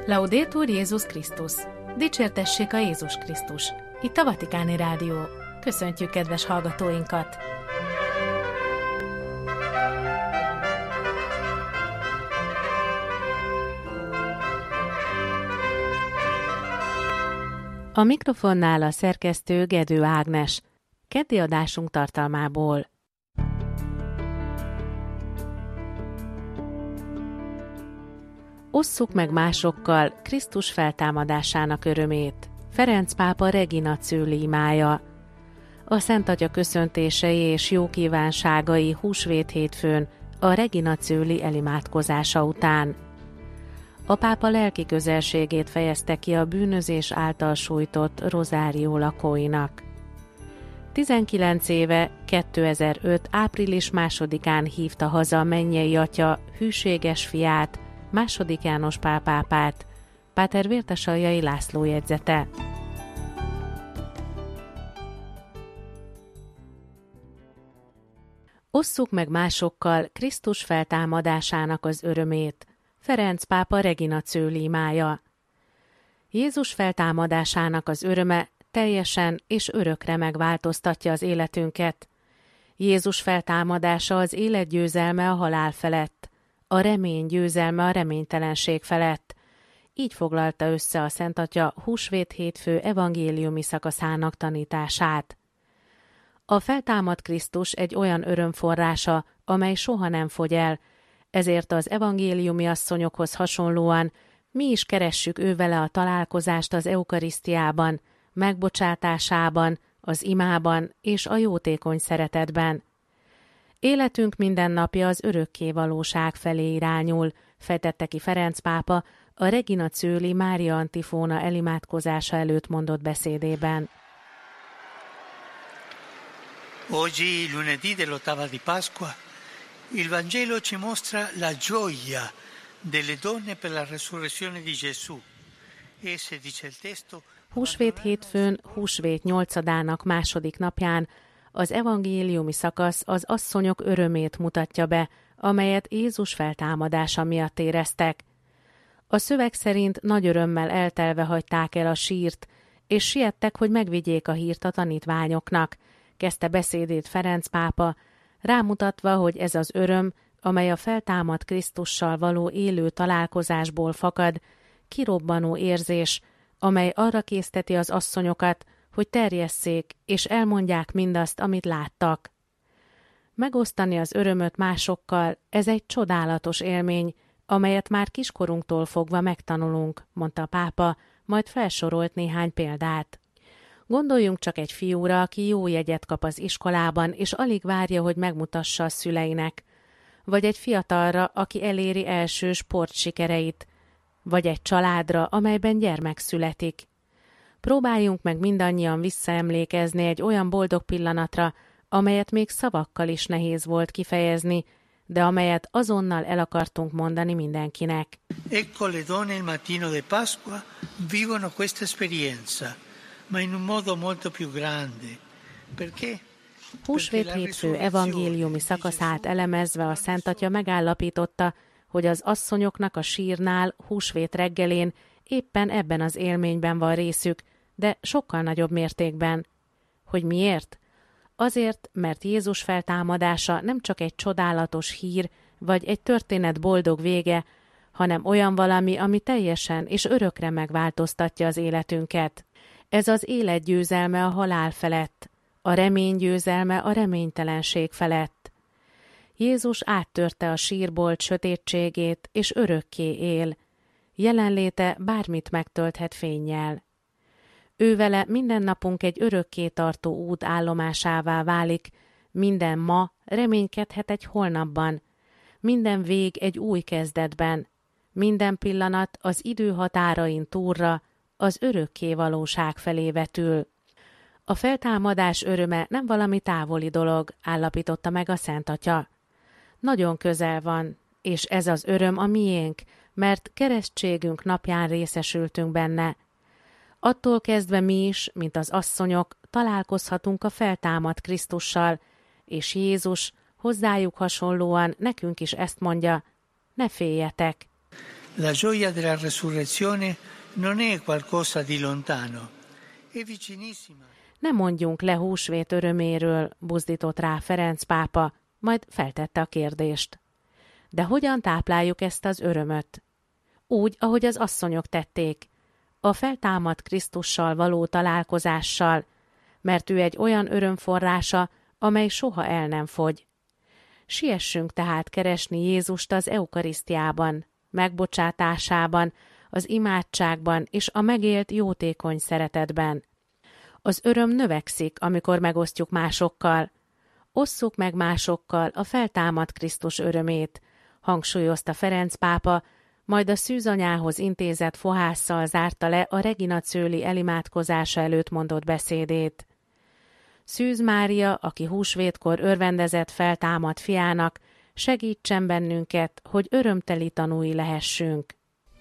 Laudetur Jézus Krisztus! Dicsértessék a Jézus Krisztus! Itt a Vatikáni Rádió. Köszöntjük kedves hallgatóinkat! A mikrofonnál a szerkesztő Gedő Ágnes. Keddi adásunk tartalmából. Osszuk meg másokkal Krisztus feltámadásának örömét. Ferenc pápa Regina Coeli imája. A Szent Atya köszöntései és jó kívánságai húsvét hétfőn a Regina Coeli elimádkozása után. A pápa lelki közelségét fejezte ki a bűnözés által sújtott Rozárió lakóinak. 19 éve, 2005. április 2-án hívta haza a mennyei Atya hűséges fiát, II. János Pál pápát. Páter Vértesaljai László jegyzete. Osszuk meg másokkal Krisztus feltámadásának az örömét. Ferenc pápa Regina Coeli imája. Jézus feltámadásának az öröme teljesen és örökre megváltoztatja az életünket. Jézus feltámadása az élet győzelme a halál felett, a remény győzelme a reménytelenség felett. Így foglalta össze a Szent Atya húsvét hétfő evangéliumi szakaszának tanítását. A feltámadt Krisztus egy olyan örömforrása, amely soha nem fogy el, ezért az evangéliumi asszonyokhoz hasonlóan mi is keressük ővele a találkozást az eukarisztiában, megbocsátásában, az imában és a jótékony szeretetben. Életünk mindennapja az örökké valóság felé irányul, fejtette ki Ferenc pápa a Regina Coeli Mária antifóna elimádkozása előtt mondott beszédében. Oggi, lunedì dell'ottava di Pasqua, il Vangelo ci mostra la gioia delle donne per la resurrezione di Gesù. Esse, dice il testo, húsvét hétfőn, húsvét 8-ának második napján az evangéliumi szakasz az asszonyok örömét mutatja be, amelyet Jézus feltámadása miatt éreztek. A szöveg szerint nagy örömmel eltelve hagyták el a sírt, és siettek, hogy megvigyék a hírt a tanítványoknak, kezdte beszédét Ferenc pápa, rámutatva, hogy ez az öröm, amely a feltámadt Krisztussal való élő találkozásból fakad, kirobbanó érzés, amely arra készteti az asszonyokat, hogy terjesszék és elmondják mindazt, amit láttak. Megosztani az örömöt másokkal, ez egy csodálatos élmény, amelyet már kiskorunktól fogva megtanulunk, mondta a pápa, majd felsorolt néhány példát. Gondoljunk csak egy fiúra, aki jó jegyet kap az iskolában, és alig várja, hogy megmutassa a szüleinek, vagy egy fiatalra, aki eléri első sportsikereit, vagy egy családra, amelyben gyermek születik. Próbáljunk meg mindannyian visszaemlékezni egy olyan boldog pillanatra, amelyet még szavakkal is nehéz volt kifejezni, de amelyet azonnal el akartunk mondani mindenkinek. Ecco le donne il mattino di Pasqua vivono questa esperienza, ma in un modo molto più grande. Perché? Húsvét hétfő evangéliumi szakaszát elemezve a Szent Atya megállapította, hogy az asszonyoknak a sírnál húsvét reggelén éppen ebben az élményben van részük, de sokkal nagyobb mértékben. Hogy miért? Azért, mert Jézus feltámadása nem csak egy csodálatos hír, vagy egy történet boldog vége, hanem olyan valami, ami teljesen és örökre megváltoztatja az életünket. Ez az élet győzelme a halál felett, a remény győzelme a reménytelenség felett. Jézus áttörte a sírbolt sötétségét, és örökké él. Jelenléte bármit megtölthet fénnyel. Ővele minden napunk egy örökké tartó út állomásává válik, minden ma reménykedhet egy holnapban, minden vég egy új kezdetben, minden pillanat az idő határain túlra, az örökké valóság felé vetül. A feltámadás öröme nem valami távoli dolog, állapította meg a Szent Atya. Nagyon közel van, és ez az öröm a miénk, mert keresztségünk napján részesültünk benne. Attól kezdve mi is, mint az asszonyok, találkozhatunk a feltámadt Krisztussal, és Jézus hozzájuk hasonlóan nekünk is ezt mondja, ne féljetek. La gioia della resurrezione non è qualcosa di lontano, è vicinissima. Ne mondjunk le húsvét öröméről, buzdított rá Ferenc pápa, majd feltette a kérdést. De hogyan tápláljuk ezt az örömöt? Úgy, ahogy az asszonyok tették, a feltámadt Krisztussal való találkozással, mert ő egy olyan örömforrása, amely soha el nem fogy. Siessünk tehát keresni Jézust az eukarisztiában, megbocsátásában, az imádságban és a megélt jótékony szeretetben. Az öröm növekszik, amikor megosztjuk másokkal. Osszuk meg másokkal a feltámadt Krisztus örömét, hangsúlyozta Ferenc pápa, majd a szűzanyához intézett fohásszal zárta le a Regina Coeli elimádkozása előtt mondott beszédét. Szűz Mária, aki húsvétkor örvendezett feltámadt fiának, segítsen bennünket, hogy örömteli tanúi lehessünk.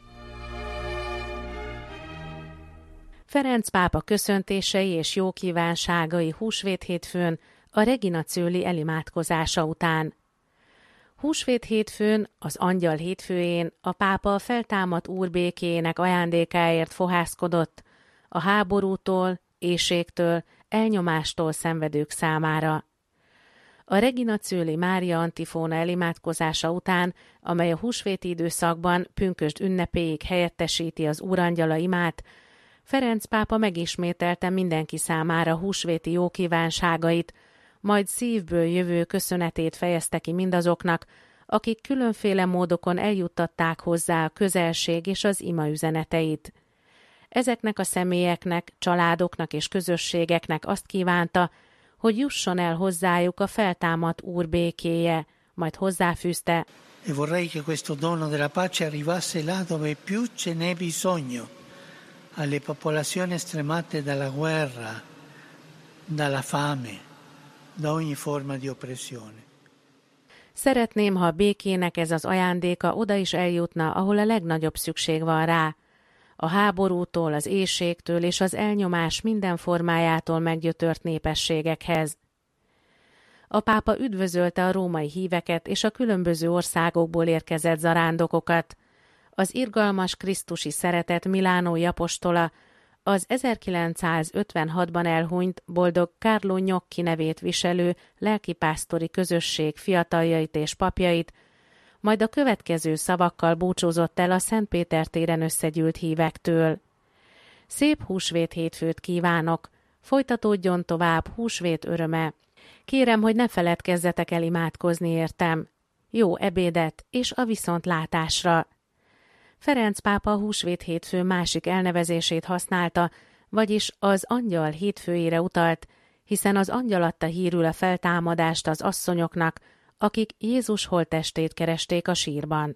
Ferenc pápa köszöntései és jókívánságai húsvét hétfőn a Regina Coeli elimádkozása után. Húsvét hétfőn, az Angyal hétfőjén a pápa a feltámadt Úr békéjének ajándékáért fohászkodott a háborútól, éhségtől, elnyomástól szenvedők számára. A Regina Coeli Mária antifóna elimádkozása után, amely a húsvéti időszakban pünkösd ünnepéig helyettesíti az Úrangyala imát, Ferenc pápa megismételte mindenki számára húsvéti jókívánságait, majd szívből jövő köszönetét fejezte ki mindazoknak, akik különféle módokon eljuttatták hozzá a közelség és az ima üzeneteit. Ezeknek a személyeknek, családoknak és közösségeknek azt kívánta, hogy jusson el hozzájuk a feltámadt Úr békéje, majd hozzáfűzte: E vorrei che questo dono della pace arrivasse là dove più ce n'è bisogno, alle popolazioni stremate dalla guerra, dalla fame, da ogni forma di oppressione. Szeretném, ha a békének ez az ajándéka oda is eljutna, ahol a legnagyobb szükség van rá. A háborútól, az éhségtől és az elnyomás minden formájától meggyötört népességekhez. A pápa üdvözölte a római híveket és a különböző országokból érkezett zarándokokat. Az irgalmas krisztusi szeretet milánói apostola, az 1956-ban elhunyt boldog Carlo Gnocchi nevét viselő lelkipásztori közösség fiataljait és papjait, majd a következő szavakkal búcsúzott el a Szent Péter téren összegyűlt hívektől. Szép húsvét hétfőt kívánok, folytatódjon tovább húsvét öröme. Kérem, hogy ne feledkezzetek el imádkozni értem. Jó ebédet és a viszontlátásra. Ferenc pápa a húsvét hétfő másik elnevezését használta, vagyis az Angyal hétfőjére utalt, hiszen az angyal adta hírül a feltámadást az asszonyoknak, akik Jézus holttestét keresték a sírban.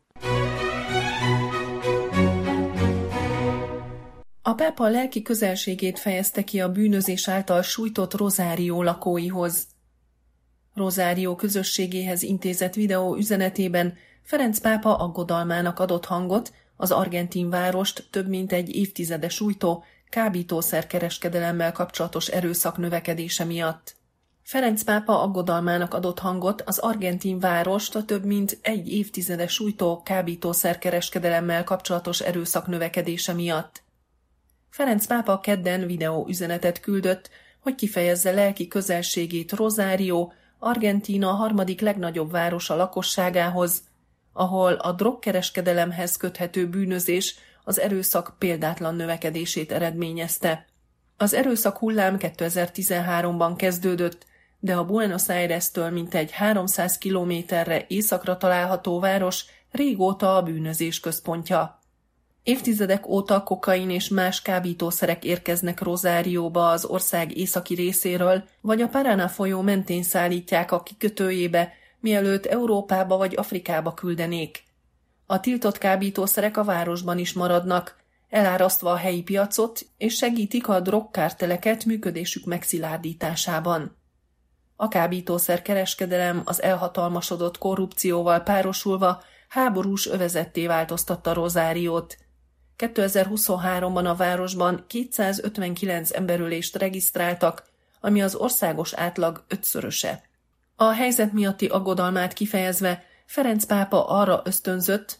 A pápa lelki közelségét fejezte ki a bűnözés által sújtott Rozárió lakóihoz. Rozárió közösségéhez intézett videó üzenetében Ferenc pápa aggodalmának adott hangot az argentin várost több mint egy évtizede sújtó kábítószerkereskedelemmel kapcsolatos erőszak növekedése miatt. Ferenc pápa aggodalmának adott hangot az argentin várost a több mint egy évtizede sújtó kábítószerkereskedelemmel kapcsolatos erőszak növekedése miatt. Ferenc pápa kedden videó üzenetet küldött, hogy kifejezze lelki közelségét Rozárió, Argentína harmadik legnagyobb városa lakosságához, ahol a drogkereskedelemhez köthető bűnözés az erőszak példátlan növekedését eredményezte. Az erőszak hullám 2013-ban kezdődött, de a Buenos Aires-től mintegy 300 kilométerre északra található város régóta a bűnözés központja. Évtizedek óta kokain és más kábítószerek érkeznek Rozárióba az ország északi részéről, vagy a Paraná folyó mentén szállítják a kikötőjébe, mielőtt Európába vagy Afrikába küldenék. A tiltott kábítószerek a városban is maradnak, elárasztva a helyi piacot, és segítik a drogkárteleket működésük megszilárdításában. A kábítószerkereskedelem az elhatalmasodott korrupcióval párosulva háborús övezetté változtatta Rozáriót. 2023-ban a városban 259 emberölést regisztráltak, ami az országos átlag 5-szöröse. A helyzet miatti aggodalmát kifejezve Ferenc pápa arra ösztönzött,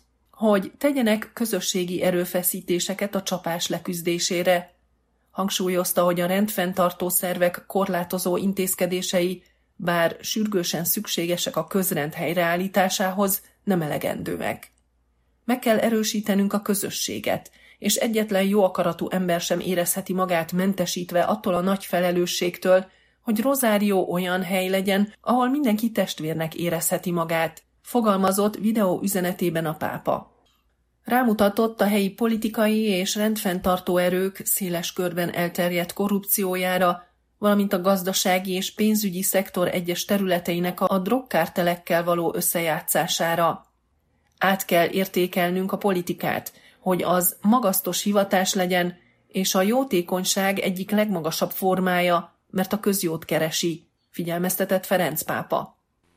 hogy tegyenek közösségi erőfeszítéseket a csapás leküzdésére. Hangsúlyozta, hogy a rendfenntartó szervek korlátozó intézkedései, bár sürgősen szükségesek a közrend helyreállításához, nem elegendőek. Meg kell erősítenünk a közösséget, és egyetlen jó akaratú ember sem érezheti magát mentesítve attól a nagy felelősségtől, hogy Rosario olyan hely legyen, ahol mindenki testvérnek érezheti magát, fogalmazott videó üzenetében a pápa. Rámutatott a helyi politikai és rendfenntartó erők széles körben elterjedt korrupciójára, valamint a gazdasági és pénzügyi szektor egyes területeinek a drogkártelekkel való összejátszására. Át kell értékelnünk a politikát, hogy az magasztos hivatás legyen, és a jótékonyság egyik legmagasabb formája, mert a közjót keresi, figyelmeztetett Ferenc pápa.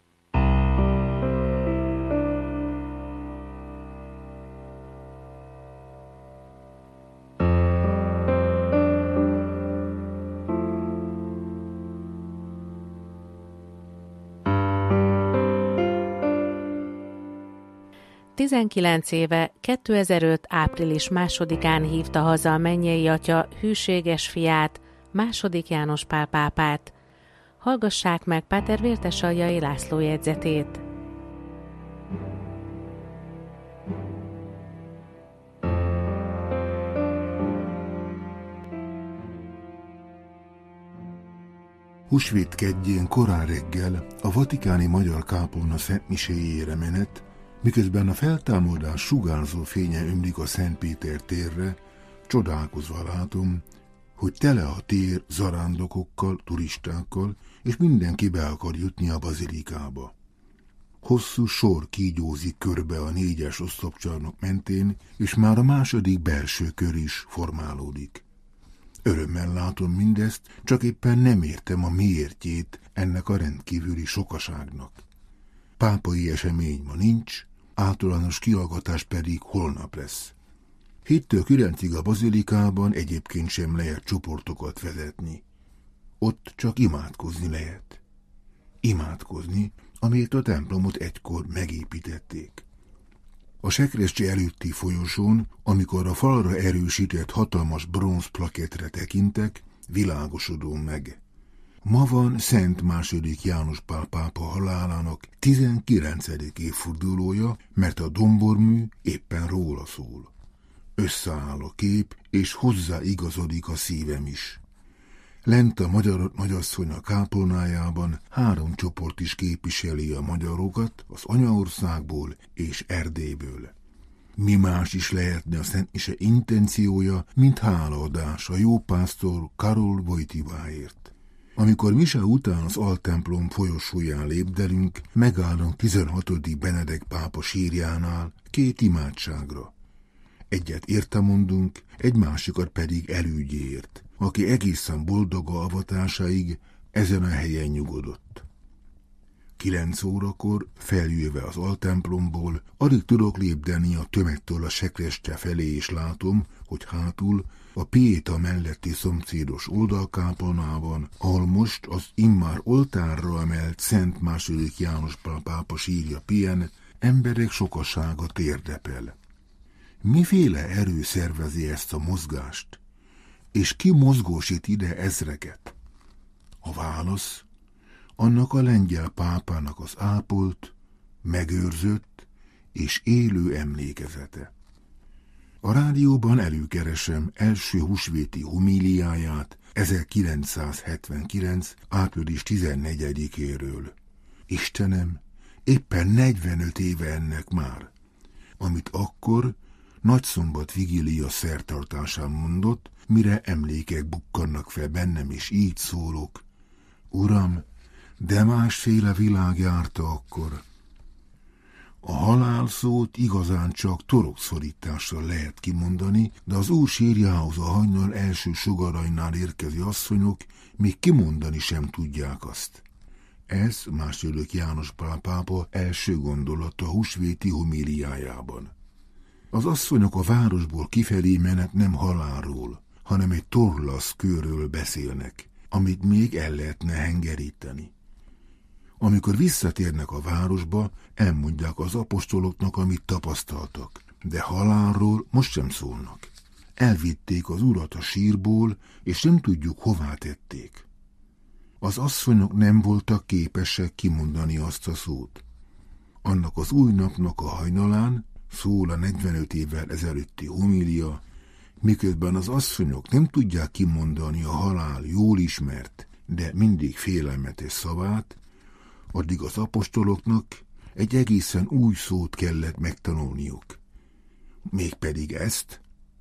Tizenkilenc éve, 2005. április 2-án hívta haza a mennyei atya hűséges fiát, II. János Pál pápát. Hallgassák meg Páter Vértesaljai László jegyzetét. Húsvét kedjén korán reggel a vatikáni magyar kápolna szentmiséjére menet, miközben a feltámadás sugárzó fénye ömlik a Szent Péter térre, csodálkozva látom, hogy tele a tér zarándokokkal, turistákkal, és mindenki be akar jutni a bazilikába. Hosszú sor kígyózik körbe a 4-es oszlopcsarnok mentén, és már a második belső kör is formálódik. Örömmel látom mindezt, csak éppen nem értem a miértjét ennek a rendkívüli sokaságnak. Pápai esemény ma nincs, általános kihallgatás pedig holnap lesz. 7-től 9-ig a bazilikában egyébként sem lehet csoportokat vezetni. Ott csak imádkozni lehet. Imádkozni, amiért a templomot egykor megépítették. A sekrecse előtti folyosón, amikor a falra erősített hatalmas bronzplakettre tekintek, világosodom meg. Ma van Szent II. János Pál pápa halálának 19. évfordulója, mert a dombormű éppen róla szól. Összeáll a kép, és hozzáigazodik a szívem is. Lent a Magyar Nagyasszony a kápolnájában 3 csoport is képviseli a magyarokat az anyaországból és Erdélyből. Mi más is lehetne a Szent Mise intenciója, mint hálaadás a jó pásztor Karol Wojtyláért. Amikor mise után az altemplom folyosóján lépdelünk, megállunk 16. Benedek pápa sírjánál 2 imádságra. Egyet értemondunk, egy másikat pedig elügyéért, aki egészen boldog a avatásáig ezen a helyen nyugodott. 9 órakor, feljöve az altemplomból, alig tudok lépdelni a tömegtől a sekrecse felé, és látom, hogy hátul a Pieta melletti szomszédos oldalkápolnában, ahol most az immár oltárra emelt Szent II. János Pál pápa sírja pihen, emberek sokasága térdepel. Miféle erő szervezi ezt a mozgást? És ki mozgósít ide ezreket? A válasz, annak a lengyel pápának az ápolt, megőrzött és élő emlékezete. A rádióban előkeresem első húsvéti homíliáját 1979. április 14-éről. Istenem, éppen 45 éve ennek már, amit akkor Nagyszombat vigília szertartásán mondott, mire emlékek bukkannak fel bennem, és így szólok. Uram, de másféle világ járta akkor. A halál szót igazán csak torokszorítással lehet kimondani, de az Úr sírjához a hajnal első sugarainál érkező asszonyok még kimondani sem tudják azt. Ez II. János Pál pápa első gondolata a húsvéti homíliájában. Az asszonyok a városból kifelé menet nem halálról, hanem egy torlasz kőről beszélnek, amit még el lehetne hengeríteni. Amikor visszatérnek a városba, elmondják az apostoloknak, amit tapasztaltak. de halálról most sem szólnak. Elvitték az urat a sírból, és nem tudjuk, hová tették. Az asszonyok nem voltak képesek kimondani azt a szót. Annak az új napnak a hajnalán szól a 45 évvel ezelőtti homilia, miközben az asszonyok nem tudják kimondani a halál jól ismert, de mindig félelmetes szavát, addig az apostoloknak egy egészen új szót kellett megtanulniuk. Mégpedig ezt,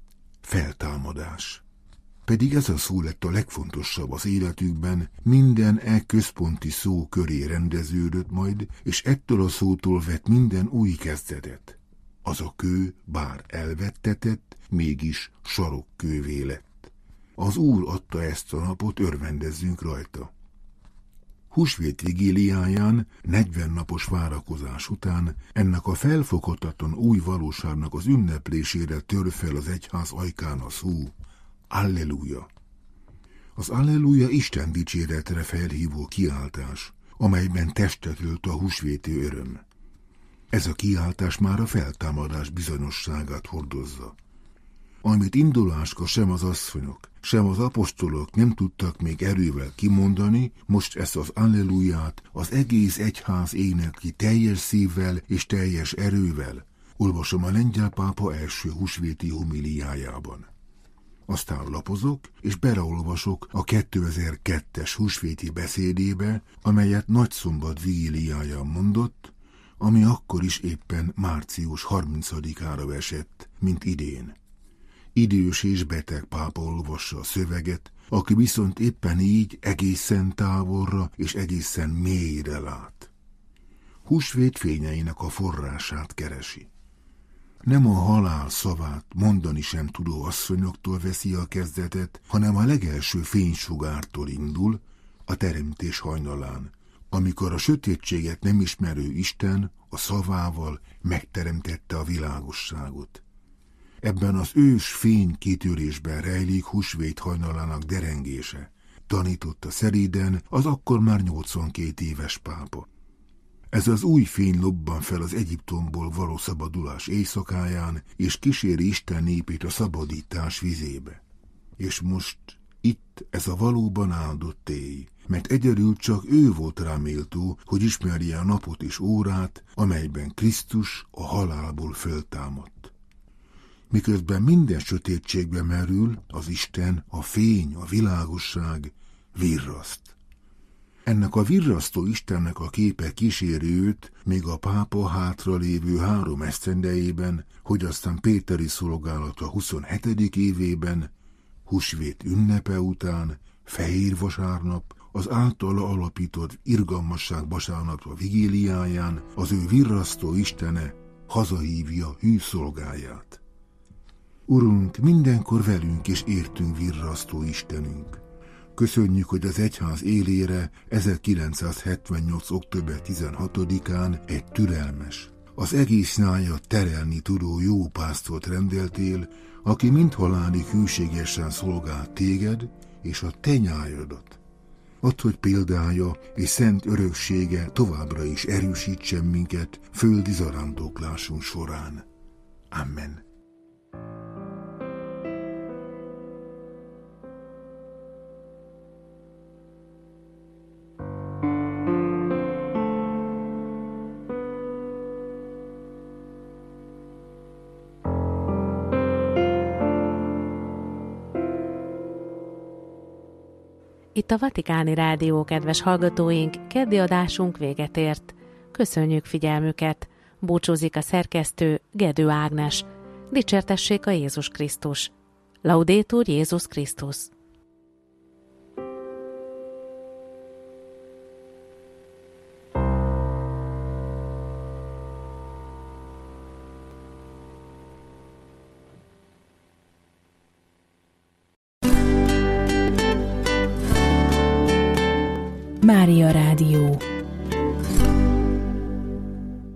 feltámadás. Pedig ez a szó lett a legfontosabb az életükben, minden központi szó köré rendeződött majd, és ettől a szótól vett minden új kezdetet. Az a kő, bár elvettetett, mégis sarokkővé lett. Az Úr adta ezt a napot, örvendezzünk rajta. Húsvét vigíliáján, 40 napos várakozás után ennek a felfoghatatlan új valóságnak az ünneplésére tör fel az egyház ajkán a szó, Alleluja. Az Alleluja Isten dicséretre felhívó kiáltás, amelyben testet ölt a húsvéti öröm. Ez a kiáltás már a feltámadás bizonyosságát hordozza. Amit induláskor sem az asszonyok, sem az apostolok nem tudtak még erővel kimondani, most ezt az alleluját az egész egyház énekli teljes szívvel és teljes erővel, olvasom a lengyel pápa első húsvéti homiliájában. Aztán lapozok, és beleolvasok a 2002-es húsvéti beszédébe, amelyet Nagyszombat vigíliáján mondott, ami akkor is éppen március 30-ára esett, mint idén. Idős és beteg pápa olvassa a szöveget, aki viszont éppen így egészen távolra és egészen mélyre lát. Húsvét fényeinek a forrását keresi. Nem a halál szavát mondani sem tudó asszonyoktól veszi a kezdetet, hanem a legelső fénysugártól indul, a teremtés hajnalán, amikor a sötétséget nem ismerő Isten a szavával megteremtette a világosságot. Ebben az ős fény kitörésben rejlik húsvét hajnalának derengése, tanította szeriden az akkor már 82 éves pápa. Ez az új fény lobban fel az Egyiptomból való szabadulás éjszakáján, és kíséri Isten népét a szabadítás vizébe. És most itt ez a valóban áldott éj, mert egyedül csak ő volt rá méltó, hogy ismerje a napot és órát, amelyben Krisztus a halálból föltámadt. Miközben minden sötétségbe merül, az Isten, a fény, a világosság virraszt. Ennek a virrasztó Istennek a képe kíséri őt még a pápa hátralévő 3 esztendejében, hogy aztán péteri szolgálata 27. évében, húsvét ünnepe után, fehér vasárnap, az általa alapított irgalmasság vasárnapja vigíliáján az ő virrasztó Istene hazahívja hű szolgáját. Urunk, mindenkor velünk és értünk virrasztó Istenünk. Köszönjük, hogy az egyház élére 1978. október 16-án egy türelmes, az egész nyájat terelni tudó jó pásztort rendeltél, aki mind halálig hűségesen szolgál téged és a te nyájadat. Add, hogy példája és szent öröksége továbbra is erősítsen minket földi zarándoklásunk során. Amen. Itt a Vatikáni Rádió, kedves hallgatóink, keddi adásunk véget ért. Köszönjük figyelmüket! Búcsúzik a szerkesztő, Gedő Ágnes. Dicsértessék a Jézus Krisztus! Laudetur Jézus Krisztus! Mária Rádió.